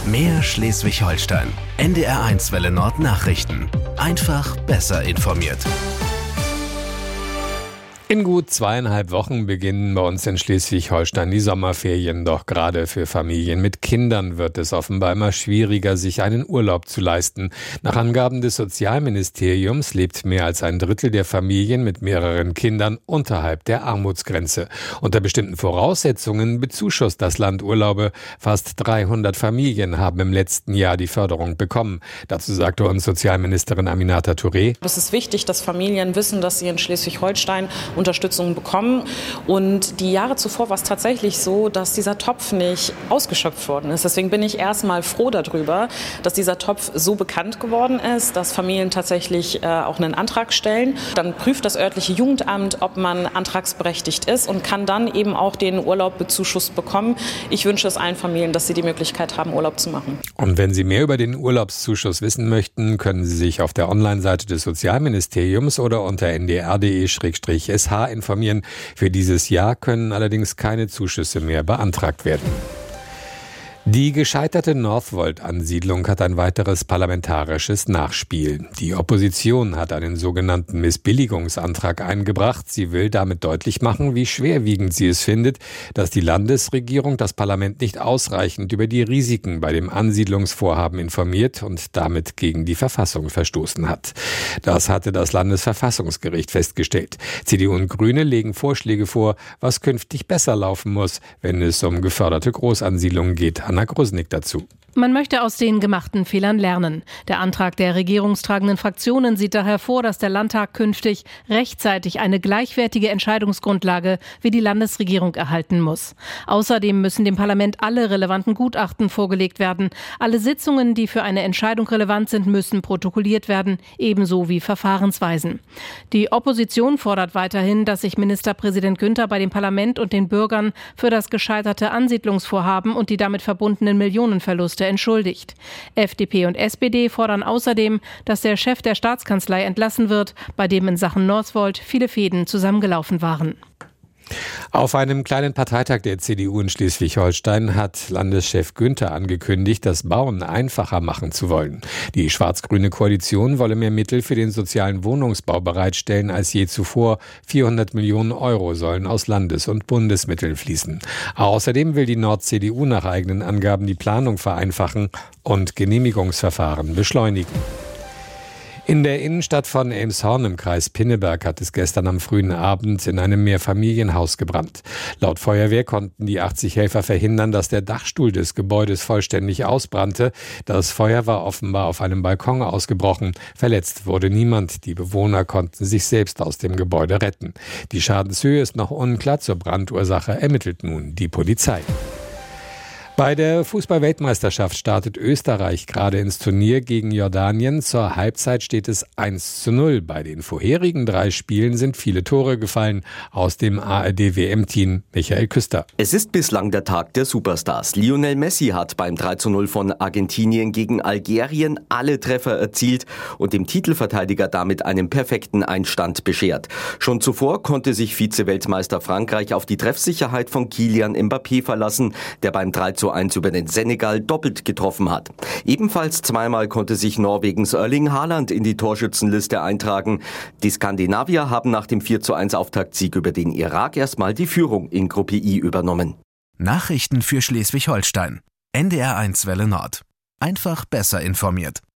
Mehr Schleswig-Holstein. NDR1 Welle Nord Nachrichten. Einfach besser informiert. In gut 2,5 Wochen beginnen bei uns in Schleswig-Holstein die Sommerferien. Doch gerade für Familien mit Kindern wird es offenbar immer schwieriger, sich einen Urlaub zu leisten. Nach Angaben des Sozialministeriums lebt mehr als ein Drittel der Familien mit mehreren Kindern unterhalb der Armutsgrenze. Unter bestimmten Voraussetzungen bezuschusst das Land Urlaube. Fast 300 Familien haben im letzten Jahr die Förderung bekommen. Dazu sagte uns Sozialministerin Aminata Touré: Es ist wichtig, dass Familien wissen, dass sie in Schleswig-Holstein Unterstützung bekommen. Und die Jahre zuvor war es tatsächlich so, dass dieser Topf nicht ausgeschöpft worden ist. Deswegen bin ich erstmal froh darüber, dass dieser Topf so bekannt geworden ist, dass Familien tatsächlich auch einen Antrag stellen. Dann prüft das örtliche Jugendamt, ob man antragsberechtigt ist und kann dann eben auch den Urlaub bezuschusst bekommen. Ich wünsche es allen Familien, dass sie die Möglichkeit haben, Urlaub zu machen. Und wenn Sie mehr über den Urlaubszuschuss wissen möchten, können Sie sich auf der Online-Seite des Sozialministeriums oder unter ndr.de/sh informieren. Für dieses Jahr können allerdings keine Zuschüsse mehr beantragt werden. Die gescheiterte Northvolt-Ansiedlung hat ein weiteres parlamentarisches Nachspiel. Die Opposition hat einen sogenannten Missbilligungsantrag eingebracht. Sie will damit deutlich machen, wie schwerwiegend sie es findet, dass die Landesregierung das Parlament nicht ausreichend über die Risiken bei dem Ansiedlungsvorhaben informiert und damit gegen die Verfassung verstoßen hat. Das hatte das Landesverfassungsgericht festgestellt. CDU und Grüne legen Vorschläge vor, was künftig besser laufen muss, wenn es um geförderte Großansiedlungen geht. Anna Grusnick dazu. Man möchte aus den gemachten Fehlern lernen. Der Antrag der regierungstragenden Fraktionen sieht daher vor, dass der Landtag künftig rechtzeitig eine gleichwertige Entscheidungsgrundlage wie die Landesregierung erhalten muss. Außerdem müssen dem Parlament alle relevanten Gutachten vorgelegt werden. Alle Sitzungen, die für eine Entscheidung relevant sind, müssen protokolliert werden, ebenso wie Verfahrensweisen. Die Opposition fordert weiterhin, dass sich Ministerpräsident Günther bei dem Parlament und den Bürgern für das gescheiterte Ansiedlungsvorhaben und die damit verbundenen Millionenverluste entschuldigt. FDP und SPD fordern außerdem, dass der Chef der Staatskanzlei entlassen wird, bei dem in Sachen Northvolt viele Fäden zusammengelaufen waren. Auf einem kleinen Parteitag der CDU in Schleswig-Holstein hat Landeschef Günther angekündigt, das Bauen einfacher machen zu wollen. Die schwarz-grüne Koalition wolle mehr Mittel für den sozialen Wohnungsbau bereitstellen als je zuvor. 400 Millionen Euro sollen aus Landes- und Bundesmitteln fließen. Außerdem will die Nord-CDU nach eigenen Angaben die Planung vereinfachen und Genehmigungsverfahren beschleunigen. In der Innenstadt von Elmshorn im Kreis Pinneberg hat es gestern am frühen Abend in einem Mehrfamilienhaus gebrannt. Laut Feuerwehr konnten die 80 Helfer verhindern, dass der Dachstuhl des Gebäudes vollständig ausbrannte. Das Feuer war offenbar auf einem Balkon ausgebrochen. Verletzt wurde niemand. Die Bewohner konnten sich selbst aus dem Gebäude retten. Die Schadenshöhe ist noch unklar. Zur Brandursache ermittelt nun die Polizei. Bei der Fußball-Weltmeisterschaft startet Österreich gerade ins Turnier gegen Jordanien. Zur Halbzeit steht es 1:0. Bei den vorherigen 3 Spielen sind viele Tore gefallen. Aus dem ARD-WM-Team Michael Küster. Es ist bislang der Tag der Superstars. Lionel Messi hat beim 3:0 von Argentinien gegen Algerien alle Treffer erzielt und dem Titelverteidiger damit einen perfekten Einstand beschert. Schon zuvor konnte sich Vize-Weltmeister Frankreich auf die Treffsicherheit von Kylian Mbappé verlassen, der beim 3:1 über den Senegal doppelt getroffen hat. Ebenfalls zweimal konnte sich Norwegens Erling Haaland in die Torschützenliste eintragen. Die Skandinavier haben nach dem 4:1 Auftaktsieg über den Irak erstmal die Führung in Gruppe I übernommen. Nachrichten für Schleswig-Holstein. NDR1 Welle Nord. Einfach besser informiert.